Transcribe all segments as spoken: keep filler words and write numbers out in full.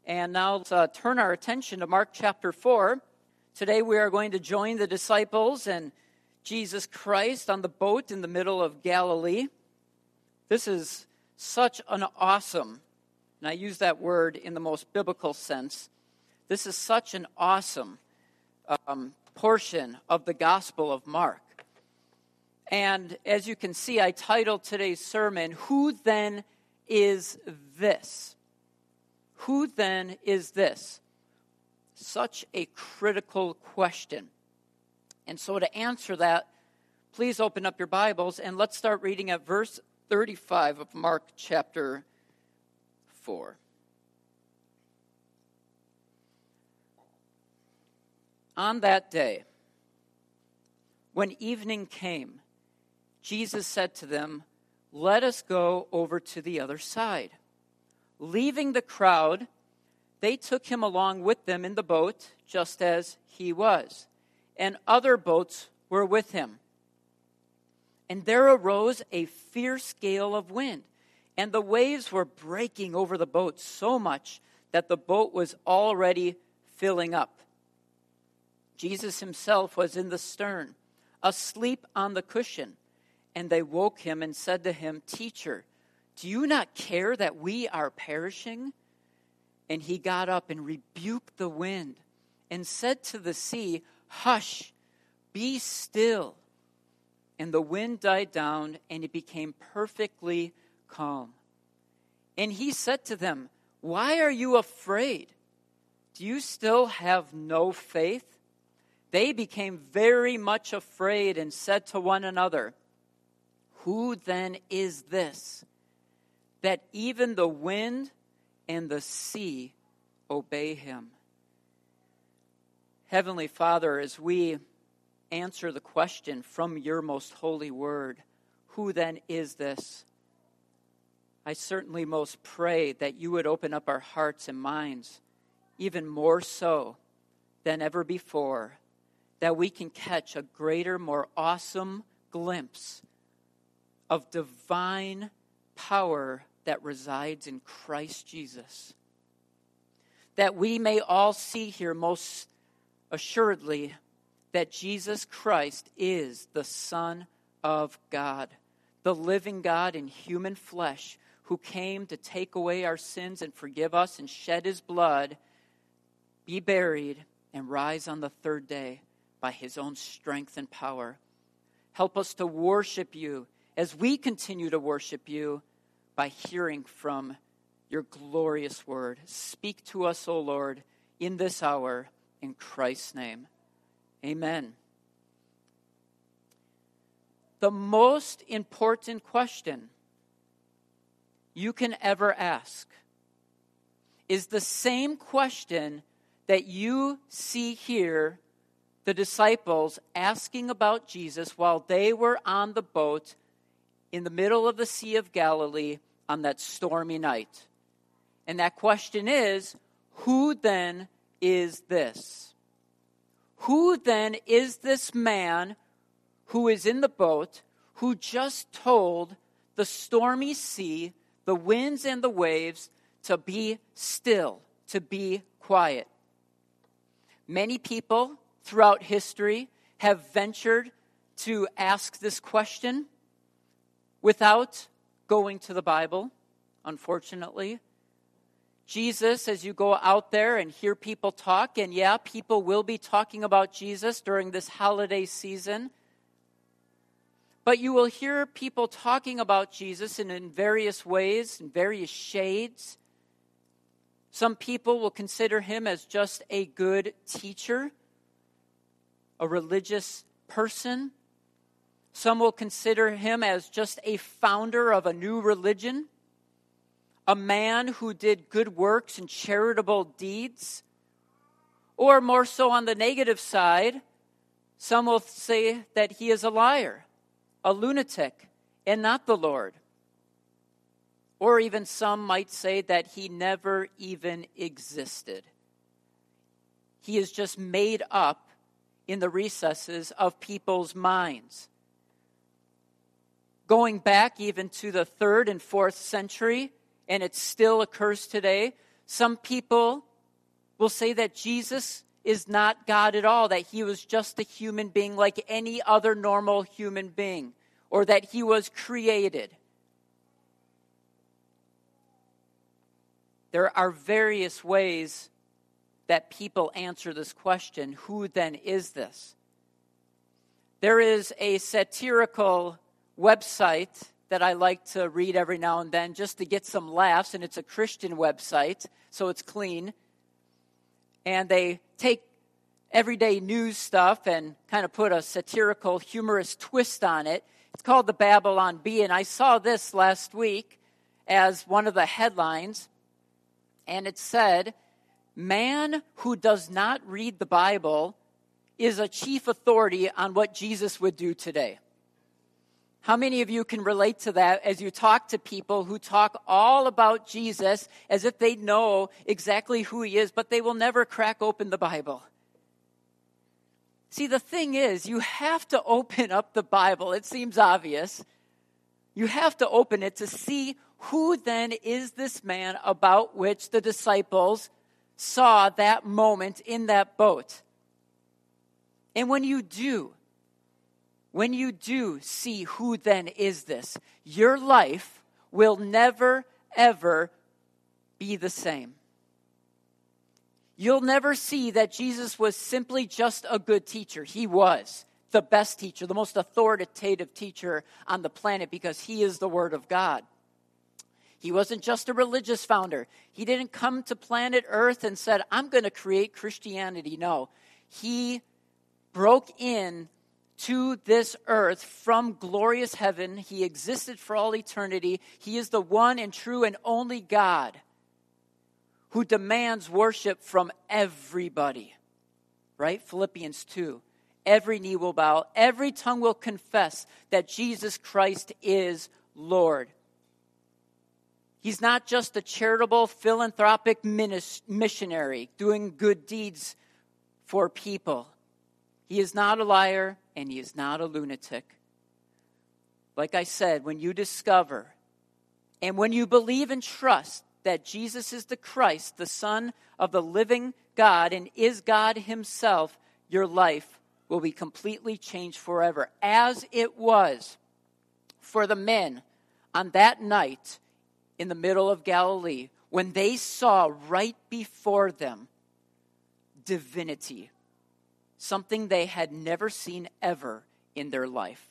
And now let's uh, turn our attention to Mark chapter four. Today we are going to join the disciples and Jesus Christ on the boat in the middle of Galilee. This is such an awesome, and I use that word in the most biblical sense, this is such an awesome um, portion of the Gospel of Mark. And as you can see, I titled today's sermon, Who Then Is This? Who then is this? Such a critical question. And so to answer that, please open up your Bibles and let's start reading at verse thirty-five of Mark chapter four. On that day, when evening came, Jesus said to them, "Let us go over to the other side." Leaving the crowd, they took him along with them in the boat, just as he was, and other boats were with him. And there arose a fierce gale of wind, and the waves were breaking over the boat so much that the boat was already filling up. Jesus himself was in the stern, asleep on the cushion, and they woke him and said to him, "Teacher, do you not care that we are perishing?" And he got up and rebuked the wind and said to the sea, "Hush, be still." And the wind died down and it became perfectly calm. And he said to them, "Why are you afraid? Do you still have no faith?" They became very much afraid and said to one another, "Who then is this, that even the wind and the sea obey him?" Heavenly Father, as we answer the question from your most holy word, who then is this? I certainly most pray that you would open up our hearts and minds, even more so than ever before, that we can catch a greater, more awesome glimpse of divine power that resides in Christ Jesus. That we may all see here most assuredly that Jesus Christ is the Son of God, the living God in human flesh, who came to take away our sins and forgive us and shed his blood, be buried, and rise on the third day by his own strength and power. Help us to worship you as we continue to worship you by hearing from your glorious word. Speak to us, O Lord, in this hour, in Christ's name. Amen. The most important question you can ever ask is the same question that you see here the disciples asking about Jesus while they were on the boat in the middle of the Sea of Galilee on that stormy night. And that question is, who then is this? Who then is this man who is in the boat, who just told the stormy sea, the winds and the waves, to be still, to be quiet? Many people throughout history have ventured to ask this question without going to the Bible, unfortunately. Jesus, as you go out there and hear people talk, and yeah, people will be talking about Jesus during this holiday season, but you will hear people talking about Jesus in, in various ways, in various shades. Some people will consider him as just a good teacher, a religious person. Some will consider him as just a founder of a new religion, a man who did good works and charitable deeds. Or more so on the negative side, some will say that he is a liar, a lunatic, and not the Lord. Or even some might say that he never even existed. He is just made up in the recesses of people's minds. Going back even to the third and fourth century, and it still occurs today, Some people will say that Jesus is not God at all, that he was just a human being like any other normal human being, or that he was created. There are various ways that people answer this question, who then is this? There is a satirical website that I like to read every now and then just to get some laughs, and it's a Christian website, so it's clean. And they take everyday news stuff and kind of put a satirical, humorous twist on it. It's called the Babylon Bee, and I saw this last week as one of the headlines, and it said, "Man who does not read the Bible is a chief authority on what Jesus would do today." How many of you can relate to that as you talk to people who talk all about Jesus as if they know exactly who he is, but they will never crack open the Bible? See, the thing is, you have to open up the Bible. It seems obvious. You have to open it to see who then is this man about which the disciples saw that moment in that boat. And when you do, when you do see who then is this, your life will never, ever be the same. You'll never see that Jesus was simply just a good teacher. He was the best teacher, the most authoritative teacher on the planet because he is the Word of God. He wasn't just a religious founder. He didn't come to planet Earth and said, I'm going to create Christianity. No, he broke in to this earth from glorious heaven. He existed for all eternity. He is the one and true and only God who demands worship from everybody. Right? Philippians two. Every knee will bow. Every tongue will confess that Jesus Christ is Lord. He's not just a charitable, philanthropic missionary doing good deeds for people. He is not a liar, and he is not a lunatic. Like I said, when you discover and when you believe and trust that Jesus is the Christ, the Son of the living God, and is God himself, your life will be completely changed forever, as it was for the men on that night in the middle of Galilee, when they saw right before them divinity, something they had never seen ever in their life.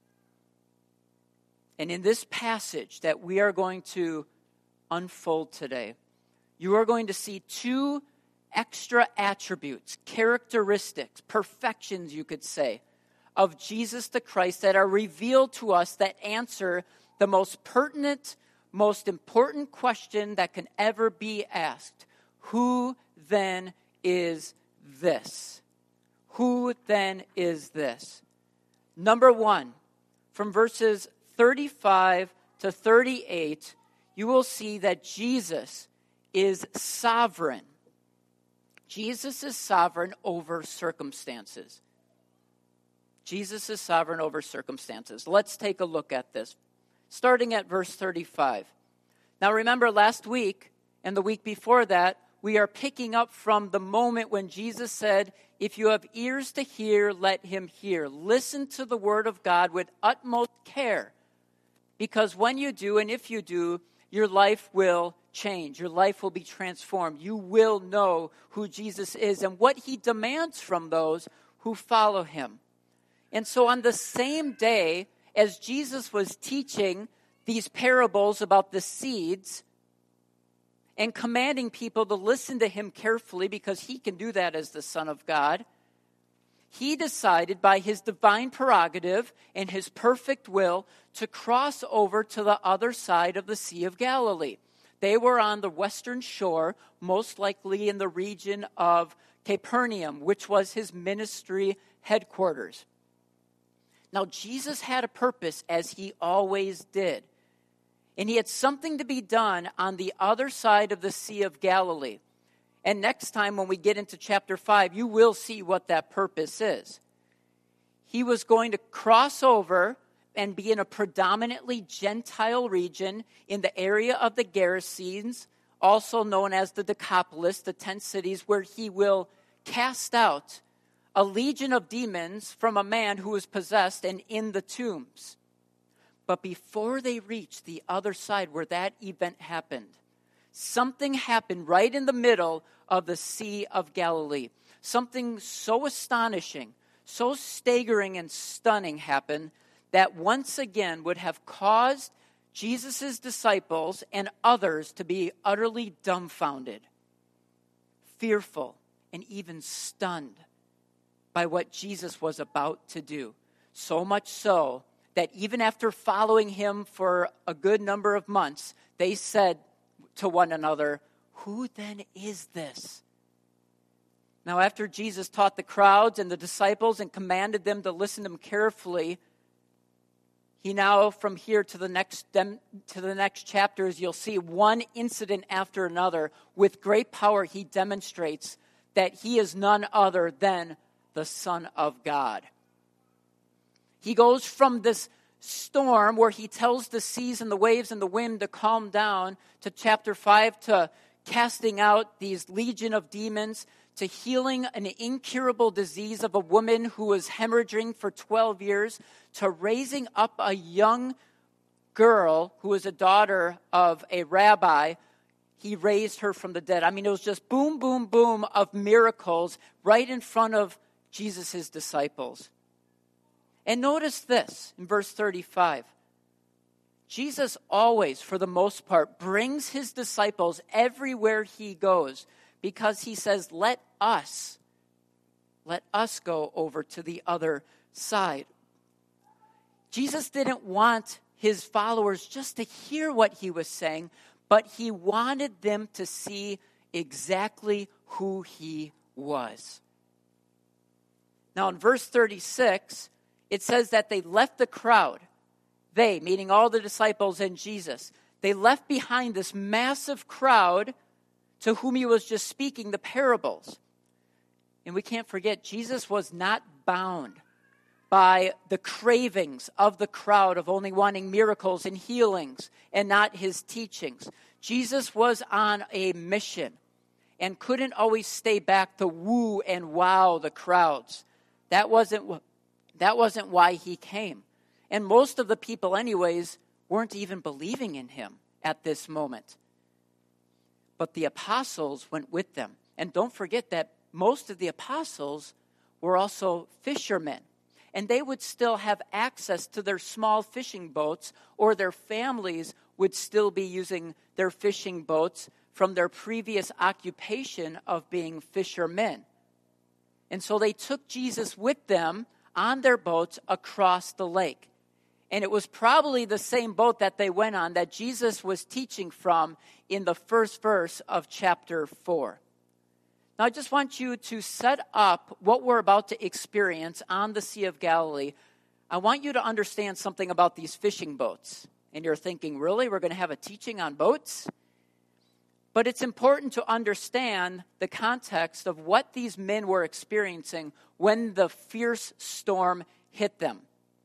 And in this passage that we are going to unfold today, you are going to see two extra attributes, characteristics, perfections, you could say, of Jesus the Christ that are revealed to us that answer the most pertinent, most important question that can ever be asked. Who then is this? Who then is this? Number one, from verses thirty-five to thirty-eight, you will see that Jesus is sovereign. Jesus is sovereign over circumstances. Jesus is sovereign over circumstances. Let's take a look at this. Starting at verse thirty-five. Now remember, last week and the week before that, we are picking up from the moment when Jesus said, if you have ears to hear, let him hear. Listen to the word of God with utmost care. Because when you do, and if you do, your life will change. Your life will be transformed. You will know who Jesus is and what he demands from those who follow him. And so on the same day as Jesus was teaching these parables about the seeds and commanding people to listen to him carefully because he can do that as the Son of God, he decided by his divine prerogative and his perfect will to cross over to the other side of the Sea of Galilee. They were on the western shore, most likely in the region of Capernaum, which was his ministry headquarters. Now, Jesus had a purpose, as he always did. And he had something to be done on the other side of the Sea of Galilee. And next time when we get into chapter five, you will see what that purpose is. He was going to cross over and be in a predominantly Gentile region in the area of the Gerasenes, also known as the Decapolis, the ten cities, where he will cast out a legion of demons from a man who was possessed and in the tombs. But before they reached the other side where that event happened, something happened right in the middle of the Sea of Galilee. Something so astonishing, so staggering and stunning happened that once again would have caused Jesus' disciples and others to be utterly dumbfounded, fearful, and even stunned by what Jesus was about to do. So much so that even after following him for a good number of months, they said to one another, "Who then is this?" Now, after Jesus taught the crowds and the disciples and commanded them to listen to him carefully, he now, from here to the next to the next chapters, you'll see one incident after another. With great power, he demonstrates that he is none other than the Son of God. He goes from this storm where he tells the seas and the waves and the wind to calm down, to chapter five, to casting out these legion of demons, to healing an incurable disease of a woman who was hemorrhaging for twelve years, to raising up a young girl who was a daughter of a rabbi. He raised her from the dead. I mean, it was just boom, boom, boom of miracles right in front of Jesus' disciples. And notice this in verse thirty-five. Jesus always, for the most part, brings his disciples everywhere he goes because he says, let us, let us go over to the other side. Jesus didn't want his followers just to hear what he was saying, but he wanted them to see exactly who he was. Now in verse thirty-six, it says that they left the crowd. They, meaning all the disciples and Jesus, they left behind this massive crowd to whom he was just speaking the parables. And we can't forget, Jesus was not bound by the cravings of the crowd of only wanting miracles and healings and not his teachings. Jesus was on a mission and couldn't always stay back to woo and wow the crowds. That wasn't, that wasn't why he came. And most of the people anyways weren't even believing in him at this moment. But the apostles went with them. And don't forget that most of the apostles were also fishermen. And they would still have access to their small fishing boats, or their families would still be using their fishing boats from their previous occupation of being fishermen. And so they took Jesus with them on their boats across the lake. And it was probably the same boat that they went on that Jesus was teaching from in the first verse of chapter four. Now, I just want you to set up what we're about to experience on the Sea of Galilee. I want you to understand something about these fishing boats. And you're thinking, really? We're going to have a teaching on boats? But it's important to understand the context of what these men were experiencing when the fierce storm hit them.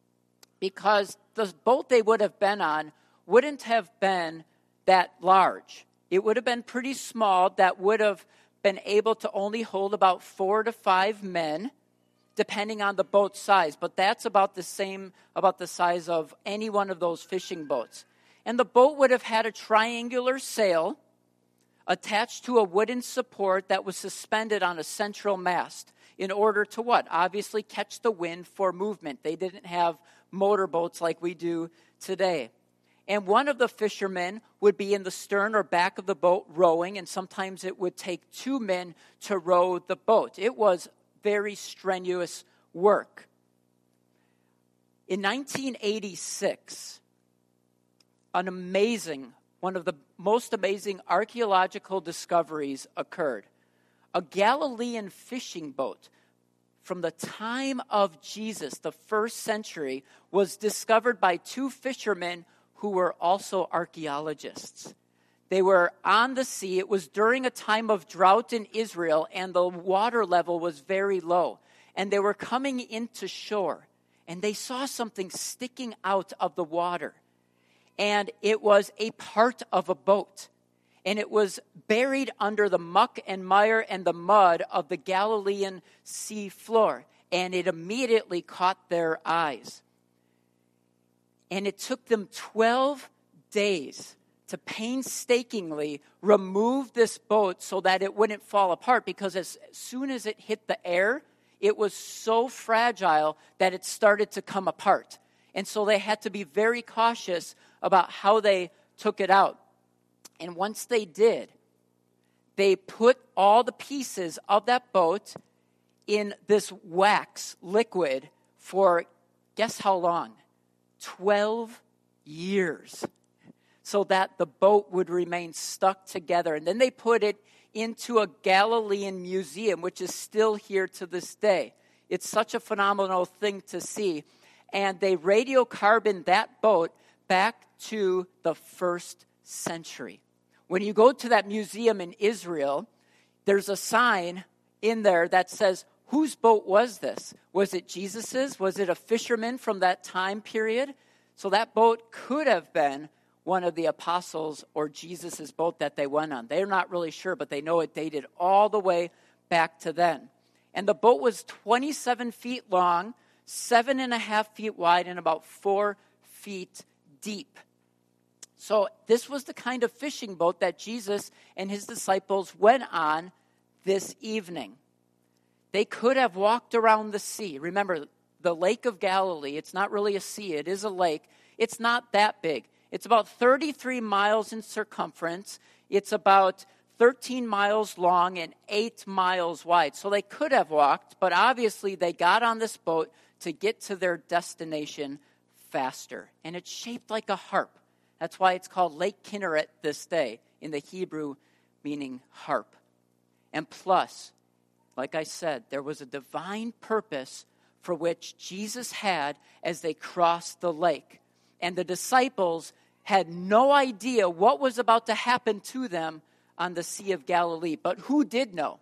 Because the boat they would have been on wouldn't have been that large. It would have been pretty small, that would have been able to only hold about four to five men, depending on the boat's size. But that's about the same, about the size of any one of those fishing boats. And the boat would have had a triangular sail attached to a wooden support that was suspended on a central mast in order to what? Obviously catch the wind for movement. They didn't have motorboats like we do today. And one of the fishermen would be in the stern or back of the boat rowing, and sometimes it would take two men to row the boat. It was very strenuous work. In nineteen eighty-six, an amazing, one of the most amazing archaeological discoveries occurred. A Galilean fishing boat from the time of Jesus, the first century, was discovered by two fishermen who were also archaeologists. They were on the sea. It was during a time of drought in Israel, and the water level was very low. And they were coming into shore, and they saw something sticking out of the water. And it was a part of a boat. and it was buried under the muck and mire and the mud of the Galilean sea floor, and it immediately caught their eyes. And it took them twelve days to painstakingly remove this boat so that it wouldn't fall apart, because as soon as it hit the air, it was so fragile that it started to come apart. And so they had to be very cautious about how they took it out. And once they did, they put all the pieces of that boat in this wax liquid for, guess how long? twelve years. So that the boat would remain stuck together. And then they put it into a Galilean museum, which is still here to this day. It's such a phenomenal thing to see. And they radiocarboned that boat back to the first century. When you go to that museum in Israel, there's a sign in there that says, whose boat was this? Was it Jesus's? Was it a fisherman from that time period? So that boat could have been one of the apostles or Jesus's boat that they went on. They're not really sure, but they know it dated all the way back to then. And the boat was twenty-seven feet long, seven and a half feet wide, and about four feet deep. So this was the kind of fishing boat that Jesus and his disciples went on this evening. They could have walked around the sea. Remember, the Lake of Galilee, it's not really a sea, it is a lake. It's not that big. It's about thirty-three miles in circumference. It's about thirteen miles long and eight miles wide. So they could have walked, but obviously they got on this boat to get to their destination faster. And it's shaped like a harp. That's why it's called Lake Kinneret this day, in the Hebrew meaning harp. And plus, like I said, there was a divine purpose for which Jesus had as they crossed the lake. And the disciples had no idea what was about to happen to them on the Sea of Galilee. But who did know?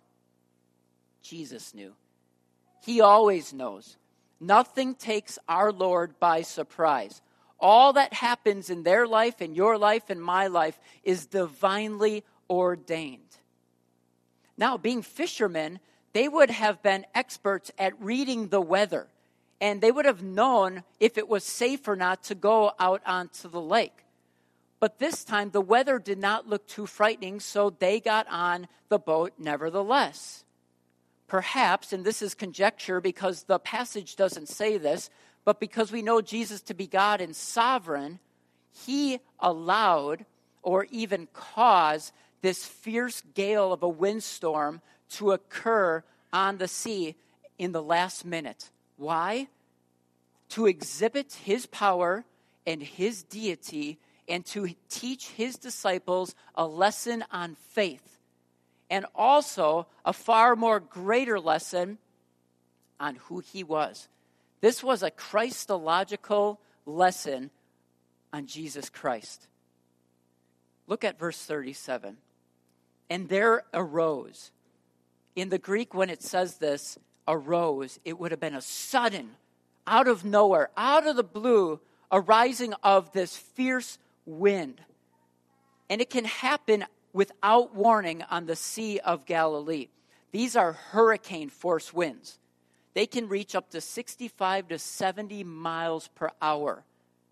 Jesus knew. He always knows. Nothing takes our Lord by surprise. All that happens in their life, in your life, in my life, is divinely ordained. Now, being fishermen, they would have been experts at reading the weather. And they would have known if it was safe or not to go out onto the lake. But this time, the weather did not look too frightening, so they got on the boat nevertheless. Perhaps, and this is conjecture because the passage doesn't say this, but because we know Jesus to be God and sovereign, he allowed or even caused this fierce gale of a windstorm to occur on the sea in the last minute. Why? To exhibit his power and his deity, and to teach his disciples a lesson on faith, and also a far more greater lesson on who he was. This was a Christological lesson on Jesus Christ. Look at verse thirty-seven. And there arose. In the Greek, when it says this, arose, it would have been a sudden, out of nowhere, out of the blue, arising of this fierce wind. And it can happen without warning on the Sea of Galilee. These are hurricane force winds. They can reach up to sixty-five to seventy miles per hour.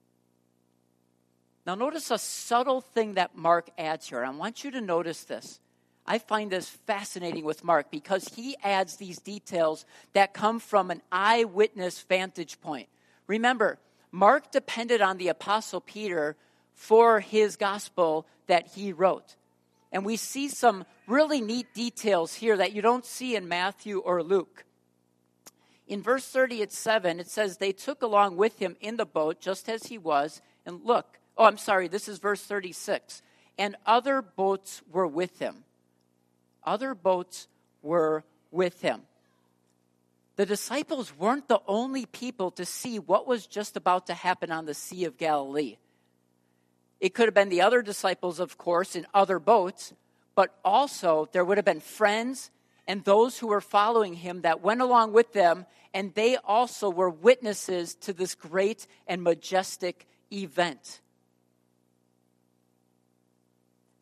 Now notice a subtle thing that Mark adds here. I want you to notice this. I find this fascinating with Mark because he adds these details that come from an eyewitness vantage point. Remember, Mark depended on the Apostle Peter for his gospel that he wrote. And we see some really neat details here that you don't see in Matthew or Luke. In verse thirty-seven, it says, they took along with him in the boat just as he was. And look, oh, I'm sorry, this is verse thirty-six. And other boats were with him. Other boats were with him. The disciples weren't the only people to see what was just about to happen on the Sea of Galilee. It could have been the other disciples, of course, in other boats, but also there would have been friends and those who were following him that went along with them, and they also were witnesses to this great and majestic event.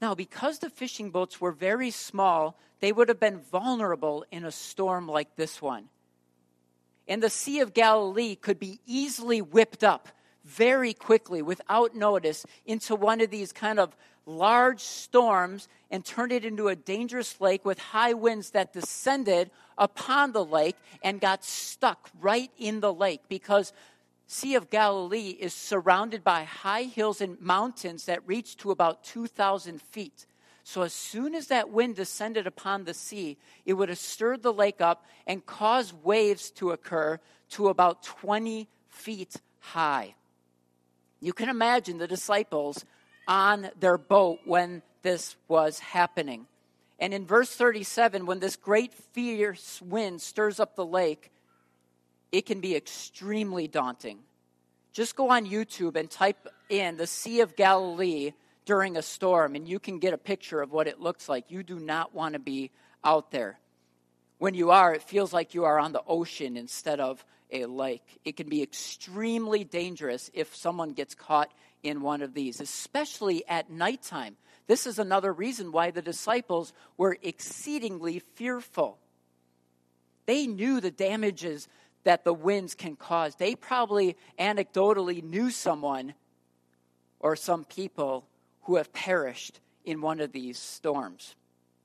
Now, because the fishing boats were very small, they would have been vulnerable in a storm like this one. And the Sea of Galilee could be easily whipped up very quickly without notice into one of these kind of large storms and turn it into a dangerous lake with high winds that descended upon the lake and got stuck right in the lake, because Sea of Galilee is surrounded by high hills and mountains that reach to about two thousand feet. So as soon as that wind descended upon the sea, it would have stirred the lake up and caused waves to occur to about twenty feet high. You can imagine the disciples on their boat when this was happening. And in verse thirty-seven, when this great fierce wind stirs up the lake, it can be extremely daunting. Just go on YouTube and type in the Sea of Galilee during a storm, and you can get a picture of what it looks like. You do not want to be out there. When you are, it feels like you are on the ocean instead of a lake. It can be extremely dangerous if someone gets caught in one of these, especially at nighttime. This is another reason why the disciples were exceedingly fearful. They knew the damages that the winds can cause. They probably anecdotally knew someone or some people who have perished in one of these storms.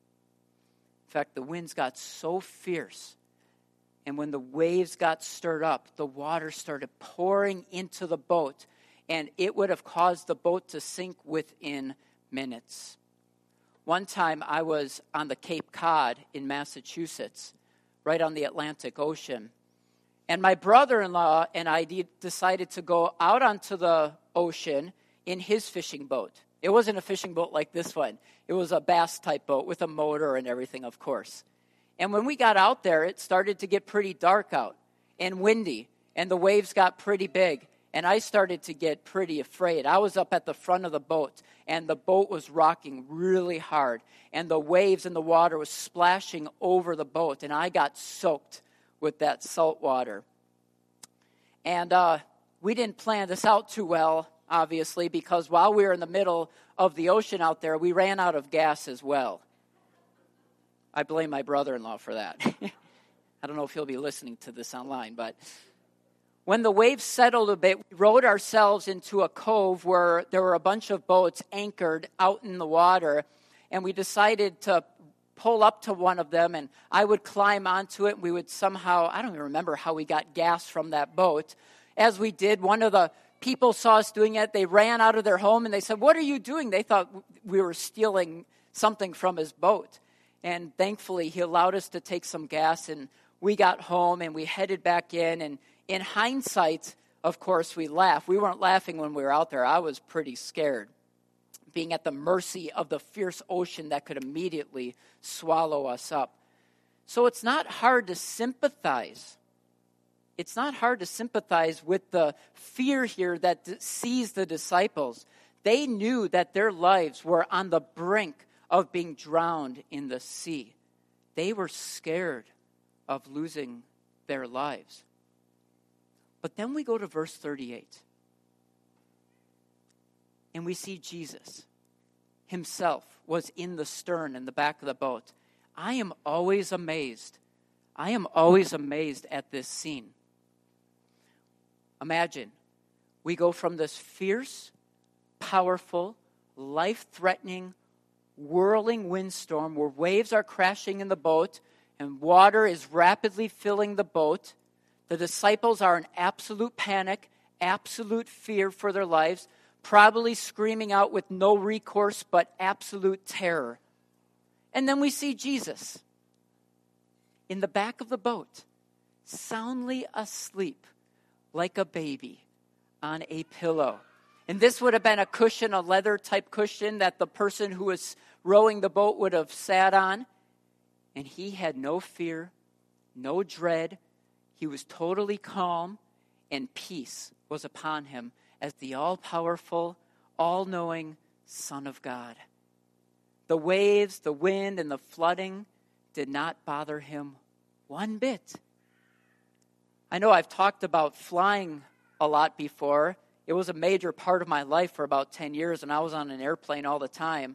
In fact, the winds got so fierce, and when the waves got stirred up, the water started pouring into the boat, and it would have caused the boat to sink within minutes. One time I was on the Cape Cod in Massachusetts, right on the Atlantic Ocean, and my brother-in-law and I de- decided to go out onto the ocean in his fishing boat. It wasn't a fishing boat like this one. It was a bass-type boat with a motor and everything, of course. And when we got out there, it started to get pretty dark out and windy, and the waves got pretty big, and I started to get pretty afraid. I was up at the front of the boat, and the boat was rocking really hard, and the waves and the water was splashing over the boat, and I got soaked with that salt water. And uh, we didn't plan this out too well, obviously, because while we were in the middle of the ocean out there, we ran out of gas as well. I blame my brother-in-law for that. I don't know if he'll be listening to this online, but when the waves settled a bit, we rowed ourselves into a cove where there were a bunch of boats anchored out in the water, and we decided to pull up to one of them, and I would climb onto it, and we would somehow, I don't even remember how we got gas from that boat. As we did, one of the people saw us doing it. They ran out of their home, and they said, "What are you doing?" They thought we were stealing something from his boat. And thankfully, he allowed us to take some gas, and we got home, and we headed back in. And in hindsight, of course, we laughed. We weren't laughing when we were out there. I was pretty scared, being at the mercy of the fierce ocean that could immediately swallow us up. So it's not hard to sympathize. It's not hard to sympathize with the fear here that seized the disciples. They knew that their lives were on the brink of being drowned in the sea. They were scared of losing their lives. But then we go to verse thirty-eight. And we see Jesus himself was in the stern in the back of the boat. I am always amazed. I am always amazed at this scene. Imagine, we go from this fierce, powerful, life-threatening, whirling windstorm where waves are crashing in the boat and water is rapidly filling the boat. The disciples are in absolute panic, absolute fear for their lives, probably screaming out with no recourse but absolute terror. And then we see Jesus in the back of the boat, soundly asleep like a baby on a pillow. And this would have been a cushion, a leather type cushion that the person who was rowing the boat would have sat on. And he had no fear, no dread. He was totally calm, and peace was upon him as the all-powerful, all-knowing Son of God. The waves, the wind, and the flooding did not bother him one bit. I know I've talked about flying a lot before. It was a major part of my life for about ten years, and I was on an airplane all the time.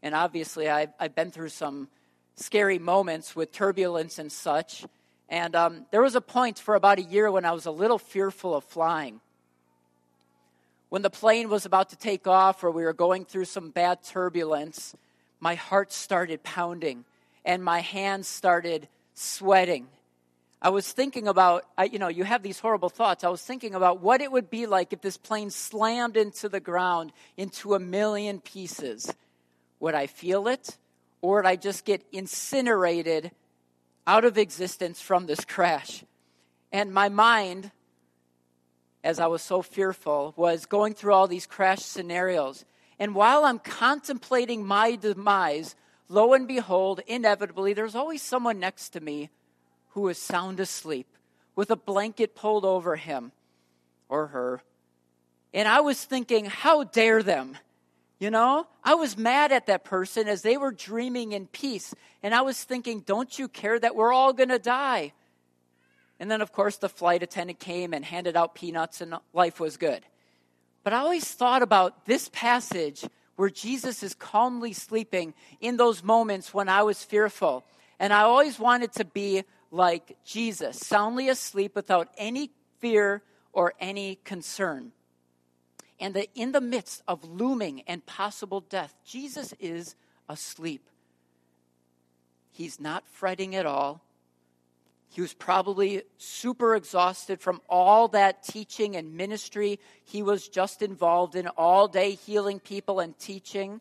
And obviously, I've, I've been through some scary moments with turbulence and such. And um, there was a point for about a year when I was a little fearful of flying. When the plane was about to take off or we were going through some bad turbulence, my heart started pounding and my hands started sweating. I was thinking about, I, you know, you have these horrible thoughts. I was thinking about what it would be like if this plane slammed into the ground into a million pieces. Would I feel it? Or would I just get incinerated out of existence from this crash? And my mind, as I was so fearful, was going through all these crash scenarios. And while I'm contemplating my demise, lo and behold, inevitably, there's always someone next to me who is sound asleep with a blanket pulled over him or her. And I was thinking, how dare them? You know, I was mad at that person as they were dreaming in peace. And I was thinking, don't you care that we're all going to die? And then, of course, the flight attendant came and handed out peanuts and life was good. But I always thought about this passage where Jesus is calmly sleeping in those moments when I was fearful. And I always wanted to be like Jesus, soundly asleep without any fear or any concern. And that in the midst of looming and possible death, Jesus is asleep. He's not fretting at all. He was probably super exhausted from all that teaching and ministry he was just involved in all day, healing people and teaching.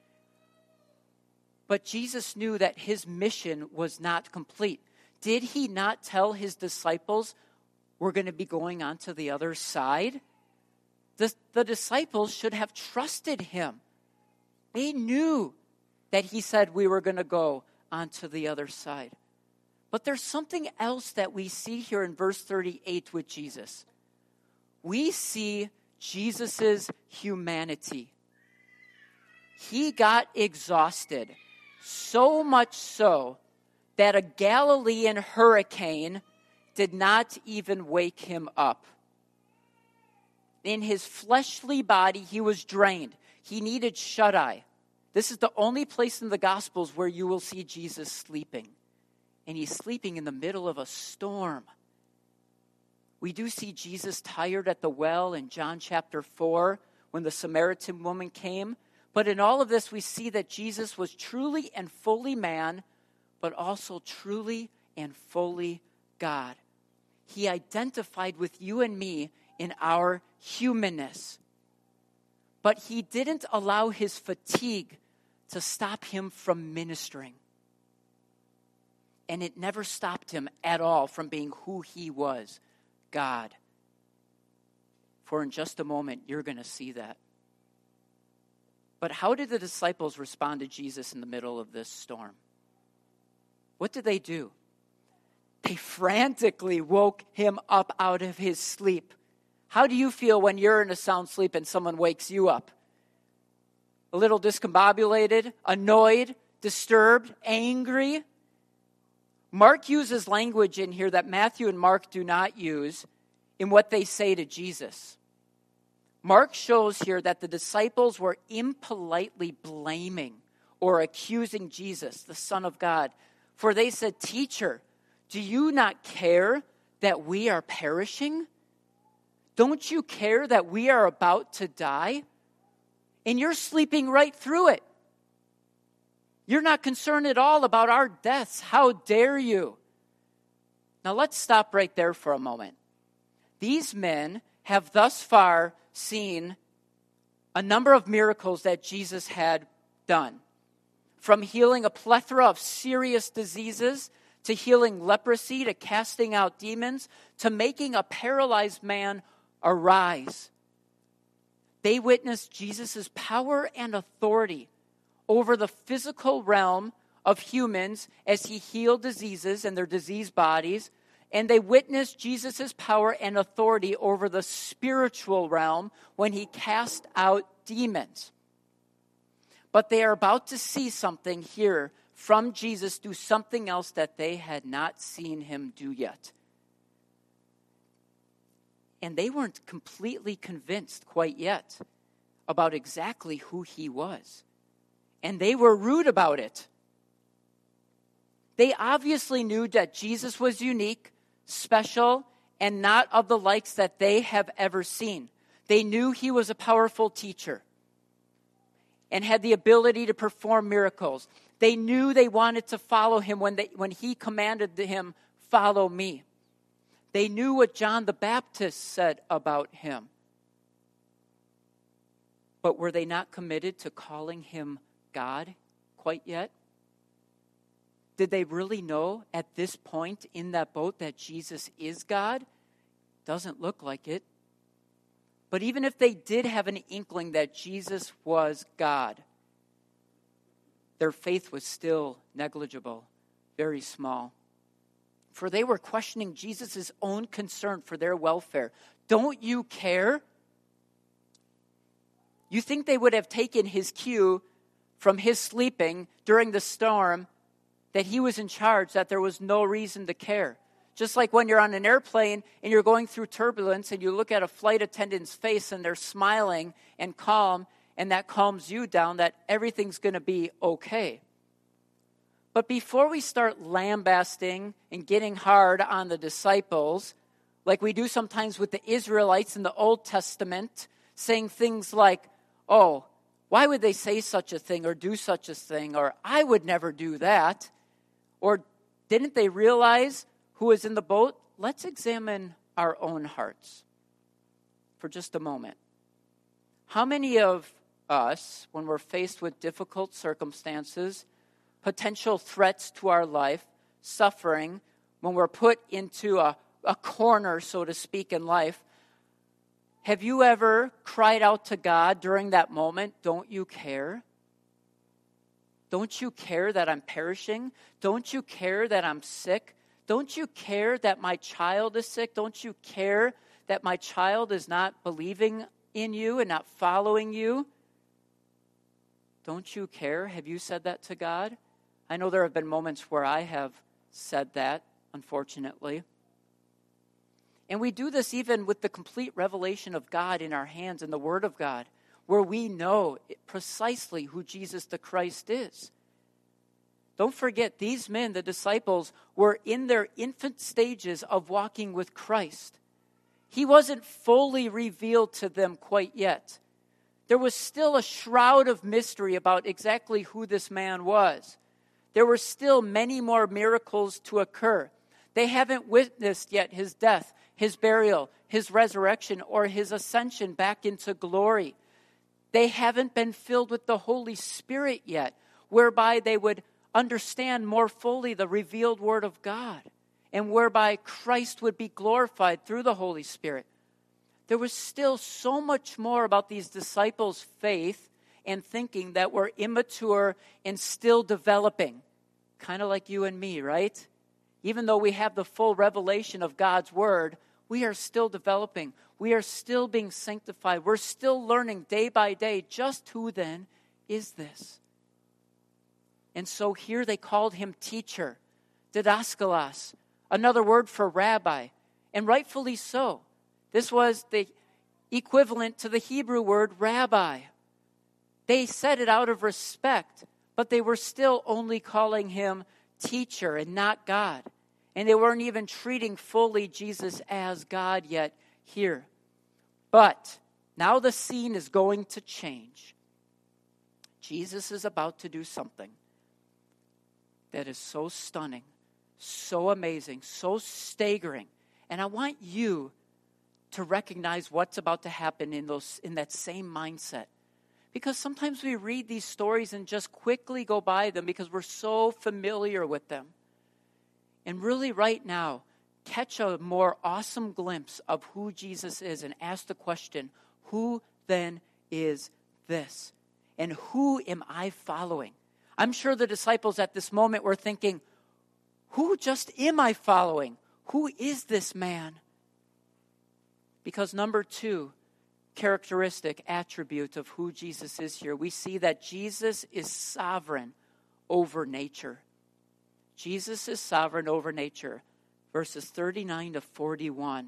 But Jesus knew that his mission was not complete. Did he not tell his disciples, we're going to be going on to the other side? The, the disciples should have trusted him. They knew that he said we were going to go on to the other side. But there's something else that we see here in verse thirty-eight with Jesus. We see Jesus' humanity. He got exhausted, so much so that a Galilean hurricane did not even wake him up. In his fleshly body, he was drained. He needed shut-eye. This is the only place in the Gospels where you will see Jesus sleeping. And he's sleeping in the middle of a storm. We do see Jesus tired at the well in John chapter four when the Samaritan woman came. But in all of this, we see that Jesus was truly and fully man, but also truly and fully God. He identified with you and me in our humanness. But he didn't allow his fatigue to stop him from ministering. And it never stopped him at all from being who he was, God. For in just a moment, you're going to see that. But how did the disciples respond to Jesus in the middle of this storm? What did they do? They frantically woke him up out of his sleep. How do you feel when you're in a sound sleep and someone wakes you up? A little discombobulated, annoyed, disturbed, angry? Mark uses language in here that Matthew and Mark do not use in what they say to Jesus. Mark shows here that the disciples were impolitely blaming or accusing Jesus, the Son of God. For they said, "Teacher, do you not care that we are perishing? Don't you care that we are about to die? And you're sleeping right through it. You're not concerned at all about our deaths. How dare you?" Now let's stop right there for a moment. These men have thus far seen a number of miracles that Jesus had done. From healing a plethora of serious diseases, to healing leprosy, to casting out demons, to making a paralyzed man arise. They witnessed Jesus' power and authority over the physical realm of humans as he healed diseases and their diseased bodies, and they witnessed Jesus' power and authority over the spiritual realm when he cast out demons. But they are about to see something here from Jesus do something else that they had not seen him do yet. And they weren't completely convinced quite yet about exactly who he was. and they were rude about it. They obviously knew that Jesus was unique, special, and not of the likes that they have ever seen. They knew he was a powerful teacher and had the ability to perform miracles. They knew they wanted to follow him when, they, when he commanded him, "Follow me." They knew what John the Baptist said about him. But were they not committed to calling him God quite yet? Did they really know at this point in that boat that Jesus is God? Doesn't look like it. But even if they did have an inkling that Jesus was God, their faith was still negligible, very small. For they were questioning Jesus' own concern for their welfare. Don't you care? You think they would have taken his cue from his sleeping during the storm, that he was in charge, that there was no reason to care. Just like when you're on an airplane and you're going through turbulence and you look at a flight attendant's face and they're smiling and calm, and that calms you down, that everything's going to be okay. But before we start lambasting and getting hard on the disciples, like we do sometimes with the Israelites in the Old Testament, saying things like, "Oh, why would they say such a thing or do such a thing?" Or, "I would never do that." Or, "Didn't they realize who was in the boat?" Let's examine our own hearts for just a moment. How many of us, when we're faced with difficult circumstances, potential threats to our life, suffering, when we're put into a, a corner, so to speak, in life, have you ever cried out to God during that moment, "Don't you care? Don't you care that I'm perishing? Don't you care that I'm sick? Don't you care that my child is sick? Don't you care that my child is not believing in you and not following you? Don't you care?" Have you said that to God? I know there have been moments where I have said that, unfortunately. And we do this even with the complete revelation of God in our hands in the Word of God, where we know precisely who Jesus the Christ is. Don't forget, these men, the disciples, were in their infant stages of walking with Christ. He wasn't fully revealed to them quite yet. There was still a shroud of mystery about exactly who this man was. There were still many more miracles to occur. They haven't witnessed yet his death, his burial, his resurrection, or his ascension back into glory. They haven't been filled with the Holy Spirit yet, whereby they would understand more fully the revealed Word of God, and whereby Christ would be glorified through the Holy Spirit. There was still so much more about these disciples' faith and thinking that were immature and still developing. Kind of like you and me, right? Even though we have the full revelation of God's Word, we are still developing. We are still being sanctified. We're still learning day by day just who then is this. And so here they called him teacher, didaskalos, another word for rabbi, and rightfully so. This was the equivalent to the Hebrew word rabbi. They said it out of respect, but they were still only calling him teacher and not God. And they weren't even treating fully Jesus as God yet here. But now the scene is going to change. Jesus is about to do something that is so stunning, so amazing, so staggering. And I want you to recognize what's about to happen in those in that same mindset. Because sometimes we read these stories and just quickly go by them because we're so familiar with them. And really right now, catch a more awesome glimpse of who Jesus is and ask the question, who then is this? And who am I following? I'm sure the disciples at this moment were thinking, who just am I following? Who is this man? Because number two, characteristic attribute of who Jesus is here, we see that Jesus is sovereign over nature. Jesus is sovereign over nature. Verses thirty-nine to forty-one.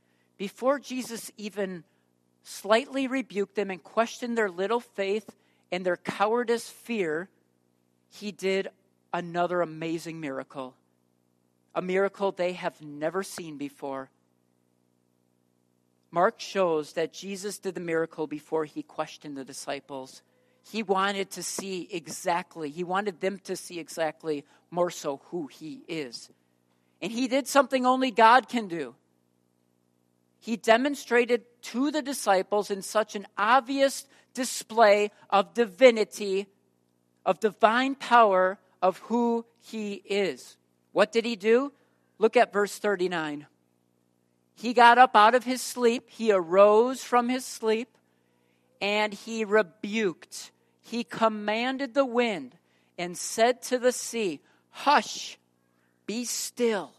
Before Jesus even slightly rebuked them and questioned their little faith and their cowardice fear, he did another amazing miracle. A miracle they have never seen before. Mark shows that Jesus did the miracle before he questioned the disciples. He wanted to see exactly, he wanted them to see exactly more so who he is. And he did something only God can do. He demonstrated to the disciples in such an obvious display of divinity, of divine power, of who he is. What did he do? Look at verse thirty-nine. He got up out of his sleep. He arose from his sleep, and he rebuked. He commanded the wind and said to the sea, "Hush, be still."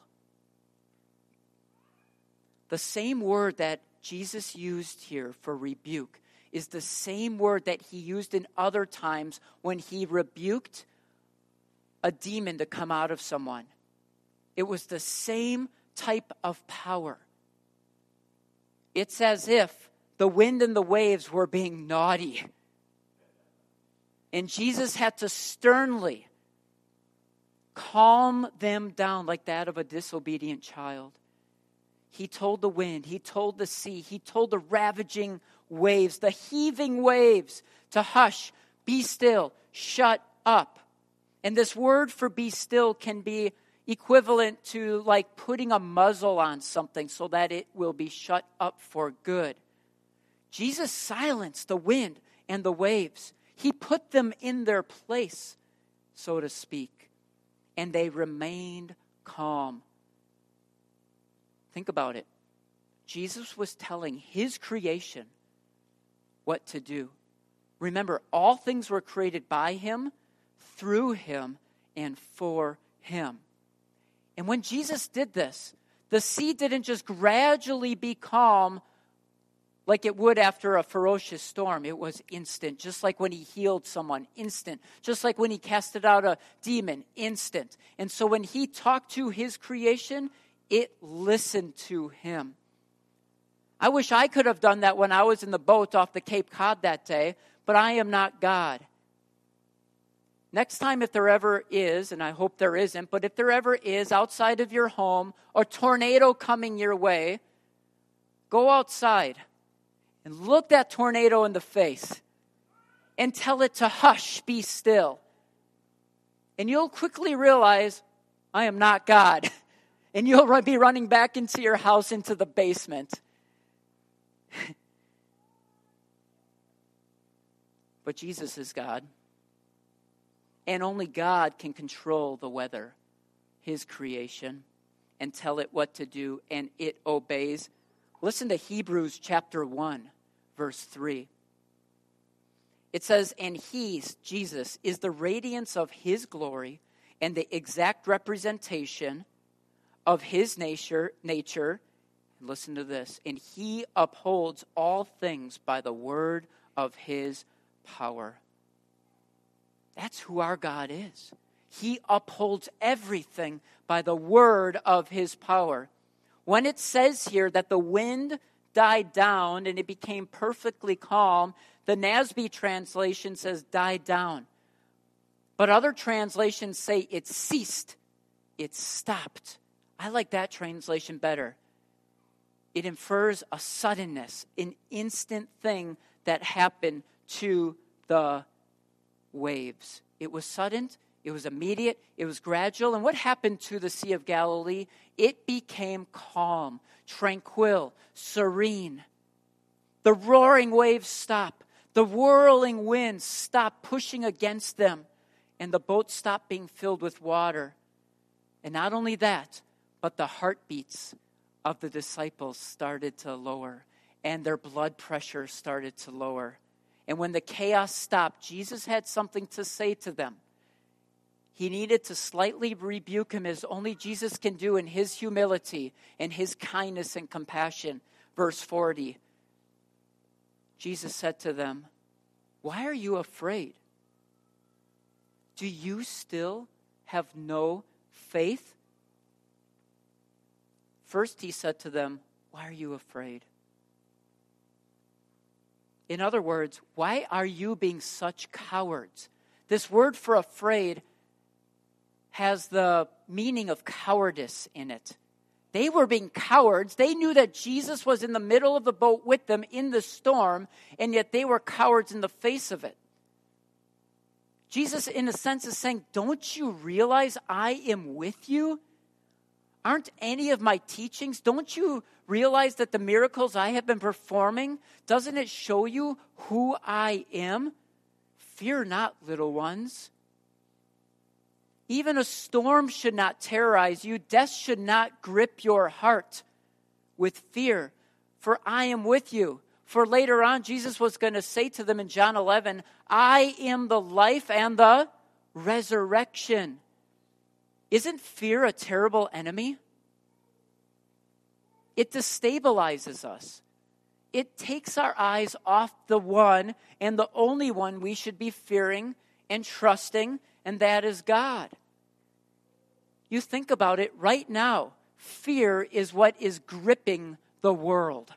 The same word that Jesus used here for rebuke is the same word that he used in other times when he rebuked a demon to come out of someone. It was the same type of power. It's as if the wind and the waves were being naughty. And Jesus had to sternly calm them down like that of a disobedient child. He told the wind, he told the sea, he told the ravaging waves, the heaving waves to hush, be still, shut up. And this word for be still can be equivalent to like putting a muzzle on something so that it will be shut up for good. Jesus silenced the wind and the waves. He put them in their place, so to speak, and they remained calm. Think about it. Jesus was telling his creation what to do. Remember, all things were created by him, through him, and for him. And when Jesus did this, the sea didn't just gradually be calm like it would after a ferocious storm. It was instant, just like when he healed someone, instant. Just like when he casted out a demon, instant. And so when he talked to his creation, it listened to him. I wish I could have done that when I was in the boat off the Cape Cod that day, but I am not God. Next time, if there ever is, and I hope there isn't, but if there ever is outside of your home, a tornado coming your way, go outside and look that tornado in the face and tell it to hush, be still. And you'll quickly realize, I am not God. And you'll be running back into your house, into the basement. But Jesus is God. And only God can control the weather, his creation, and tell it what to do, and it obeys. Listen to Hebrews chapter one, verse three. It says, and he, Jesus, is the radiance of his glory and the exact representation of his nature, nature. Listen to this. And he upholds all things by the word of his power. That's who our God is. He upholds everything by the word of his power. When it says here that the wind died down and it became perfectly calm, the N A S B translation says died down. But other translations say it ceased. It stopped. I like that translation better. It infers a suddenness, an instant thing that happened to the waves. It was sudden, it was immediate, it was gradual. And what happened to the Sea of Galilee? It became calm, tranquil, serene. The roaring waves stopped. The whirling winds stopped pushing against them. And the boat stopped being filled with water. And not only that, but the heartbeats of the disciples started to lower. And their blood pressure started to lower. And when the chaos stopped, Jesus had something to say to them. He needed to slightly rebuke him as only Jesus can do in his humility and his kindness and compassion. Verse forty. Jesus said to them, why are you afraid? Do you still have no faith? First he said to them, why are you afraid? In other words, why are you being such cowards? This word for afraid has the meaning of cowardice in it. They were being cowards. They knew that Jesus was in the middle of the boat with them in the storm, and yet they were cowards in the face of it. Jesus, in a sense, is saying, don't you realize I am with you? Aren't any of my teachings, don't you realize that the miracles I have been performing, doesn't it show you who I am? Fear not, little ones. Even a storm should not terrorize you. Death should not grip your heart with fear, for I am with you. For later on, Jesus was going to say to them in John eleven, I am the life and the resurrection. Isn't fear a terrible enemy? It destabilizes us. It takes our eyes off the one and the only one we should be fearing and trusting, and that is God. You think about it right now. Fear is what is gripping the world.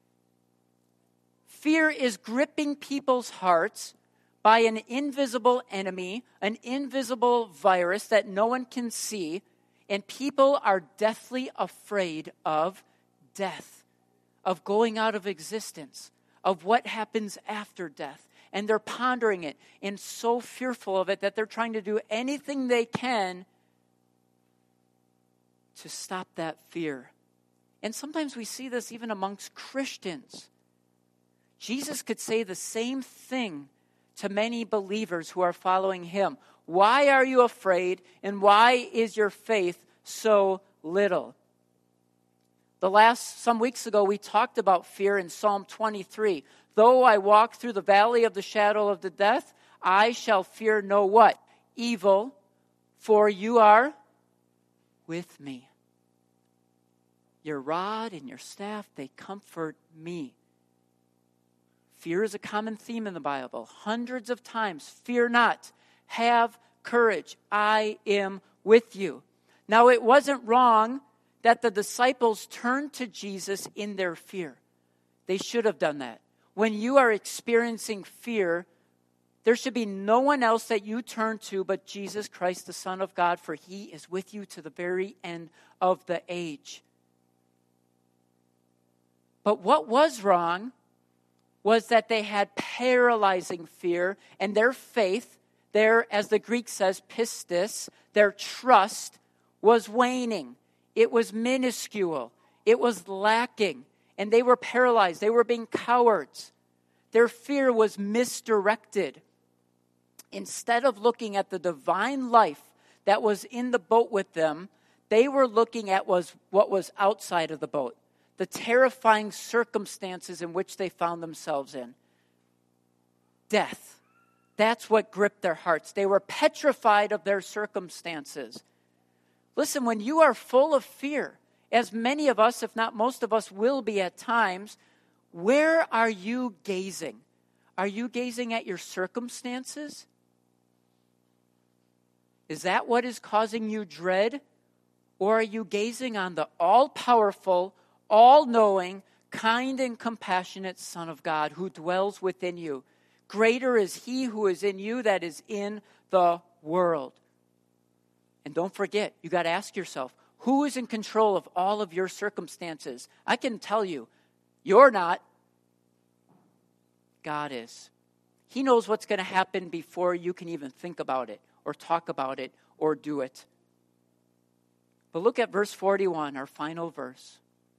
Fear is gripping people's hearts by an invisible enemy, an invisible virus that no one can see, and people are deathly afraid of death, of going out of existence, of what happens after death. And they're pondering it and so fearful of it that they're trying to do anything they can to stop that fear. And sometimes we see this even amongst Christians. Jesus could say the same thing to many believers who are following him. Why are you afraid, and why is your faith so little? The last, some weeks ago, we talked about fear in Psalm twenty-three. Though I walk through the valley of the shadow of the death, I shall fear no what? Evil, for you are with me. Your rod and your staff, they comfort me. Fear is a common theme in the Bible. Hundreds of times. Fear not. Have courage. I am with you. Now, it wasn't wrong that the disciples turned to Jesus in their fear. They should have done that. When you are experiencing fear, there should be no one else that you turn to but Jesus Christ, the Son of God, for he is with you to the very end of the age. But what was wrong was that they had paralyzing fear, and their faith, their, as the Greek says, pistis, their trust was waning. It was minuscule. It was lacking. And they were paralyzed. They were being cowards. Their fear was misdirected. Instead of looking at the divine life that was in the boat with them, they were looking at was what was outside of the boat. The terrifying circumstances in which they found themselves in. Death. That's what gripped their hearts. They were petrified of their circumstances. Listen, when you are full of fear, as many of us, if not most of us, will be at times, where are you gazing? Are you gazing at your circumstances? Is that what is causing you dread? Or are you gazing on the all-powerful, all-knowing, kind and compassionate Son of God who dwells within you? Greater is he who is in you that is in the world. And don't forget, you got to ask yourself, who is in control of all of your circumstances? I can tell you, you're not. God is. He knows what's going to happen before you can even think about it or talk about it or do it. But look at verse forty-one, our final verse.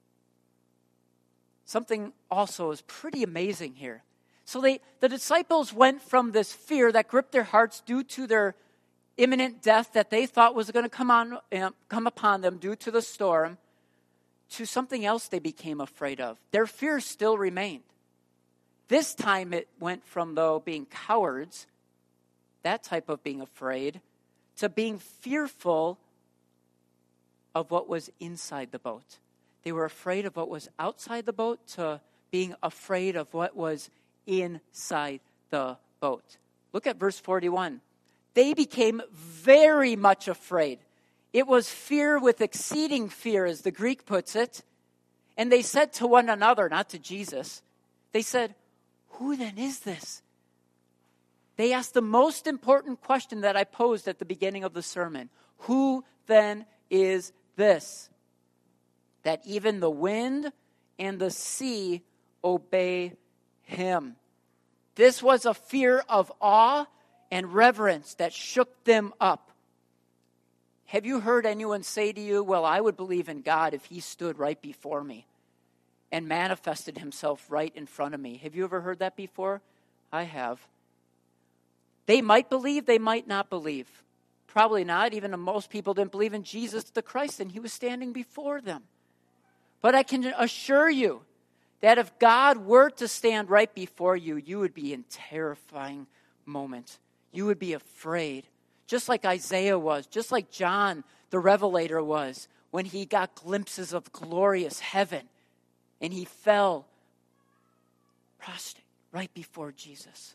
Something also is pretty amazing here. So they, the disciples went from this fear that gripped their hearts due to their imminent death that they thought was going to come on, uh, come upon them due to the storm, to something else they became afraid of. Their fear still remained. This time it went from, though, being cowards, that type of being afraid, to being fearful of what was inside the boat. They were afraid of what was outside the boat to being afraid of what was inside the boat. Look at verse forty-one. They became very much afraid. It was fear with exceeding fear, as the Greek puts it. And they said to one another, not to Jesus, they said, who then is this? They asked the most important question that I posed at the beginning of the sermon. Who then is this? That even the wind and the sea obey him. This was a fear of awe and reverence that shook them up. Have you heard anyone say to you, well, I would believe in God if he stood right before me and manifested himself right in front of me? Have you ever heard that before? I have. They might believe, they might not believe. Probably not. Even most people didn't believe in Jesus the Christ, and he was standing before them. But I can assure you that if God were to stand right before you, you would be in terrifying moment. You would be afraid, just like Isaiah was, just like John the Revelator was, when he got glimpses of glorious heaven, and he fell prostrate right before Jesus.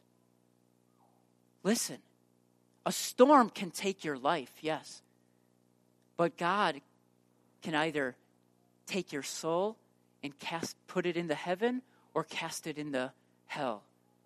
Listen, a storm can take your life, yes. But God can either take your soul and cast, put it into heaven or cast it into hell.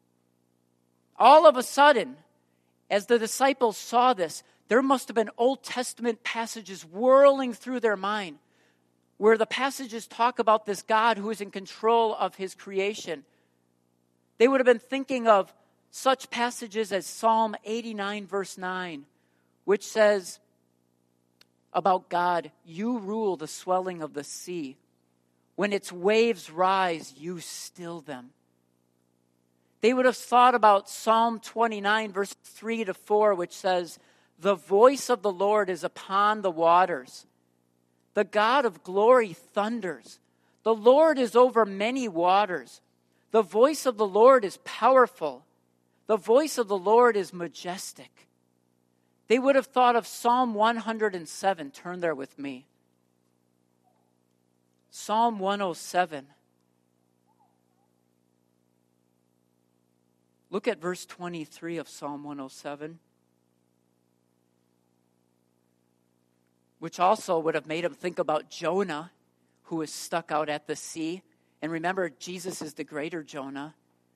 All of a sudden, as the disciples saw this, there must have been Old Testament passages whirling through their mind where the passages talk about this God who is in control of his creation. They would have been thinking of such passages as Psalm eighty-nine, verse nine, which says about God, you rule the swelling of the sea. When its waves rise, you still them. They would have thought about Psalm twenty-nine, verse three to four, which says, the voice of the Lord is upon the waters. The God of glory thunders. The Lord is over many waters. The voice of the Lord is powerful. The voice of the Lord is majestic. They would have thought of Psalm one hundred seven. Turn there with me. Psalm one oh seven. Look at verse twenty-three of Psalm one oh seven. Which also would have made him think about Jonah, who was stuck out at the sea. And remember, Jesus is the greater Jonah.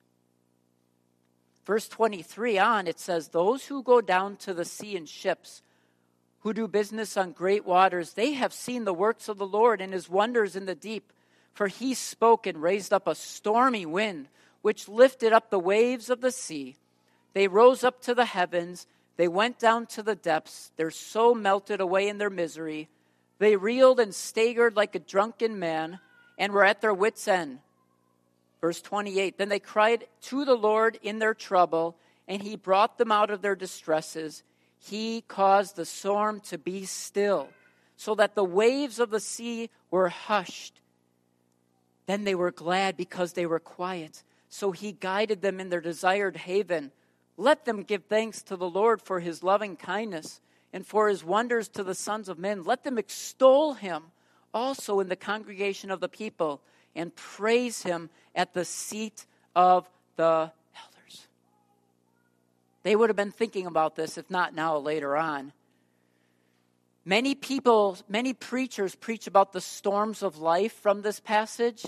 Verse twenty-three on, it says, those who go down to the sea in ships, who do business on great waters, they have seen the works of the Lord and his wonders in the deep. For he spoke and raised up a stormy wind, which lifted up the waves of the sea. They rose up to the heavens. They went down to the depths. Their soul melted away in their misery. They reeled and staggered like a drunken man and were at their wits' end. Verse twenty-eight, then they cried to the Lord in their trouble, and he brought them out of their distresses. He caused the storm to be still, so that the waves of the sea were hushed. Then they were glad because they were quiet. So he guided them in their desired haven. Let them give thanks to the Lord for his loving kindness and for his wonders to the sons of men. Let them extol him also in the congregation of the people and praise him at the seat of the elders. They would have been thinking about this, if not now, later on. Many people, many preachers preach about the storms of life from this passage.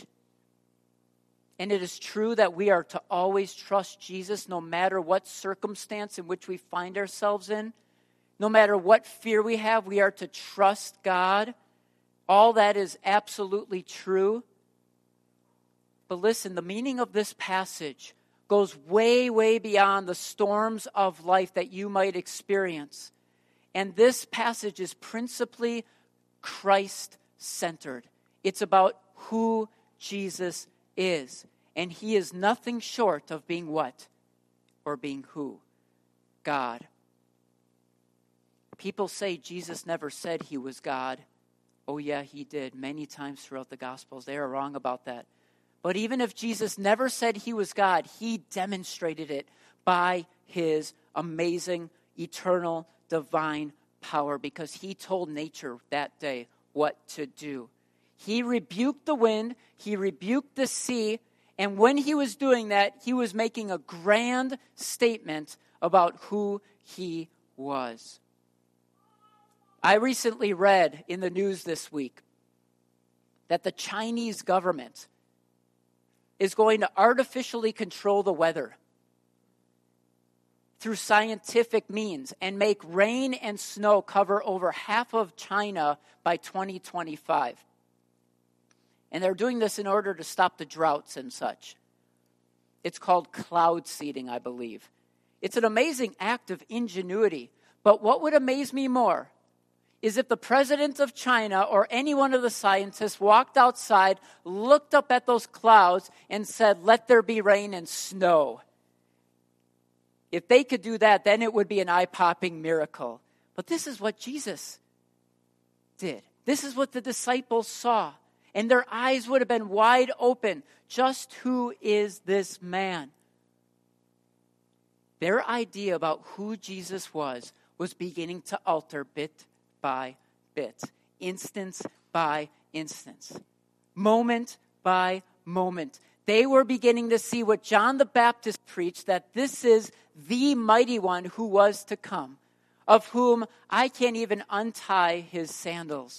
And it is true that we are to always trust Jesus no matter what circumstance in which we find ourselves in. No matter what fear we have, we are to trust God. All that is absolutely true. But listen, the meaning of this passage goes way, way beyond the storms of life that you might experience. And this passage is principally Christ-centered. It's about who Jesus is. And he is nothing short of being what? Or being who? God. People say Jesus never said he was God. Oh yeah, he did many times throughout the Gospels. They are wrong about that. But even if Jesus never said he was God, he demonstrated it by his amazing, eternal, divine power, because he told nature that day what to do. He rebuked the wind, he rebuked the sea, and when he was doing that, he was making a grand statement about who he was. I recently read in the news this week that the Chinese government is going to artificially control the weather through scientific means and make rain and snow cover over half of China by twenty twenty-five. And they're doing this in order to stop the droughts and such. It's called cloud seeding, I believe. It's an amazing act of ingenuity. But what would amaze me more is if the president of China or any one of the scientists walked outside, looked up at those clouds, and said, "Let there be rain and snow." If they could do that, then it would be an eye-popping miracle. But this is what Jesus did. This is what the disciples saw. And their eyes would have been wide open. Just who is this man? Their idea about who Jesus was was beginning to alter bit by bit, instance by instance, moment by moment. They were beginning to see what John the Baptist preached, that this is the mighty one who was to come, of whom I can't even untie his sandals.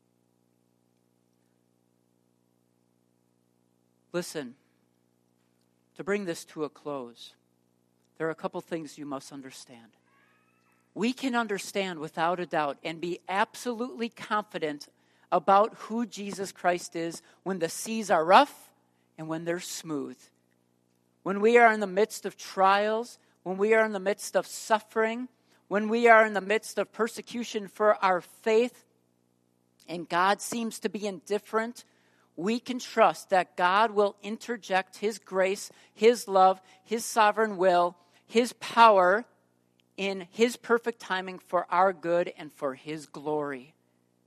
Listen, to bring this to a close, there are a couple things you must understand. We can understand without a doubt and be absolutely confident about who Jesus Christ is when the seas are rough and when they're smooth. When we are in the midst of trials, when we are in the midst of suffering, when we are in the midst of persecution for our faith, and God seems to be indifferent, we can trust that God will interject His grace, His love, His sovereign will, His power in His perfect timing for our good and for His glory.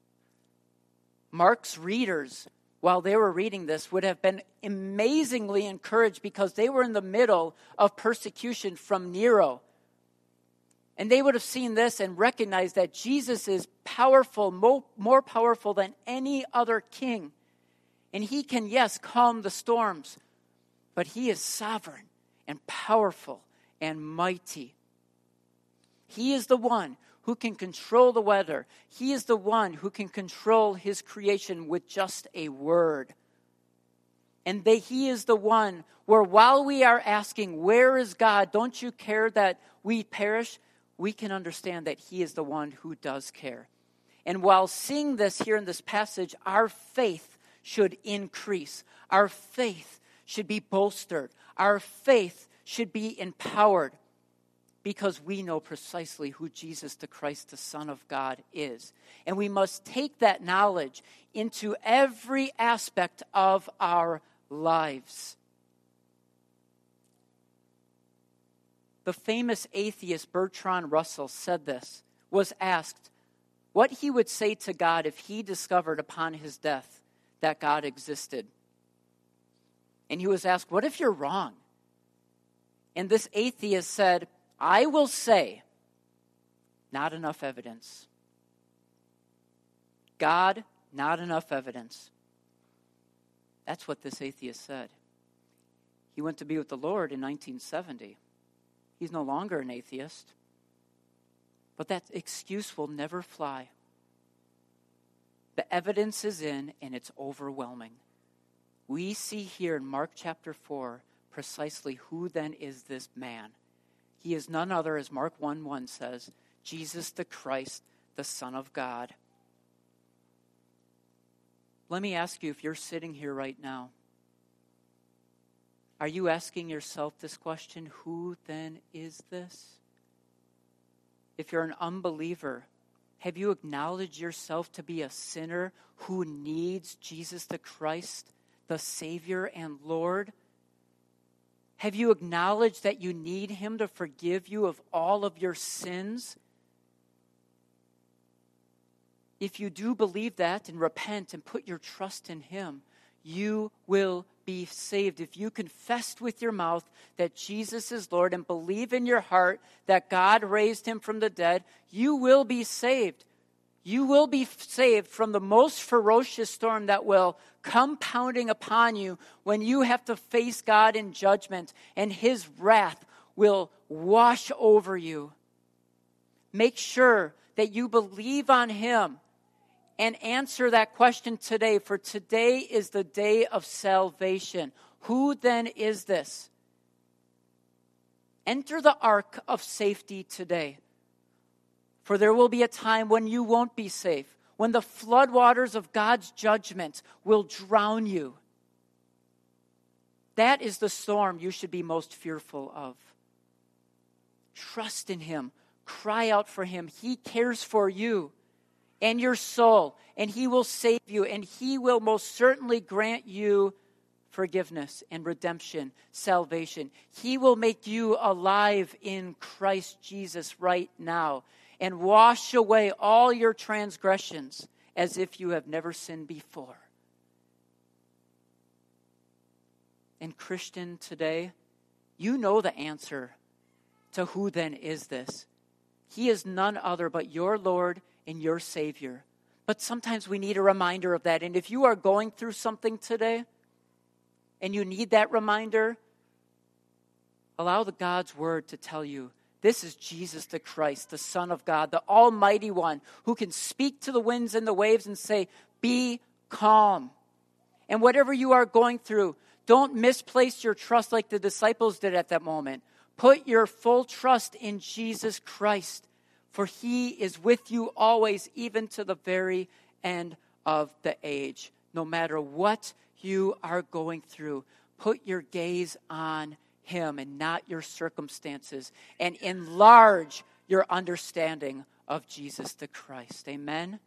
Mark's readers, while they were reading this, would have been amazingly encouraged because they were in the middle of persecution from Nero. And they would have seen this and recognized that Jesus is powerful, more, more powerful than any other king. And He can, yes, calm the storms, but He is sovereign and powerful and mighty. He is the one who can control the weather. He is the one who can control His creation with just a word. And they, He is the one where while we are asking, where is God? Don't you care that we perish? We can understand that He is the one who does care. And while seeing this here in this passage, our faith should increase. Our faith should be bolstered. Our faith should be empowered because we know precisely who Jesus the Christ, the Son of God, is. And we must take that knowledge into every aspect of our lives. The famous atheist Bertrand Russell said this, was asked what he would say to God if he discovered upon his death that God existed. And he was asked, what if you're wrong? And this atheist said, I will say, not enough evidence. God, not enough evidence. That's what this atheist said. He went to be with the Lord in nineteen seventy. He's no longer an atheist. But that excuse will never fly. The evidence is in, and it's overwhelming. We see here in Mark chapter four precisely who then is this man. He is none other, as Mark one one says, Jesus the Christ, the Son of God. Let me ask you, if you're sitting here right now, are you asking yourself this question, who then is this? If you're an unbeliever, have you acknowledged yourself to be a sinner who needs Jesus the Christ, the Savior and Lord? Have you acknowledged that you need Him to forgive you of all of your sins? If you do believe that and repent and put your trust in Him, you will be saved. If you confess with your mouth that Jesus is Lord and believe in your heart that God raised Him from the dead, you will be saved. You will be saved from the most ferocious storm that will come pounding upon you when you have to face God in judgment and His wrath will wash over you. Make sure that you believe on Him and answer that question today, for today is the day of salvation. Who then is this? Enter the ark of safety today. For there will be a time when you won't be safe, when the floodwaters of God's judgment will drown you. That is the storm you should be most fearful of. Trust in him. Cry out for him. He cares for you and your soul, and he will save you, and he will most certainly grant you forgiveness and redemption, salvation. He will make you alive in Christ Jesus right now and wash away all your transgressions as if you have never sinned before. And Christian, today, you know the answer to who then is this. He is none other but your Lord and your Savior. But sometimes we need a reminder of that. And if you are going through something today and you need that reminder, allow the God's word to tell you, this is Jesus the Christ, the Son of God, the Almighty One, who can speak to the winds and the waves and say, be calm. And whatever you are going through, don't misplace your trust like the disciples did at that moment. Put your full trust in Jesus Christ, for he is with you always, even to the very end of the age. No matter what you are going through, put your gaze on him and not your circumstances, and enlarge your understanding of Jesus the Christ. Amen.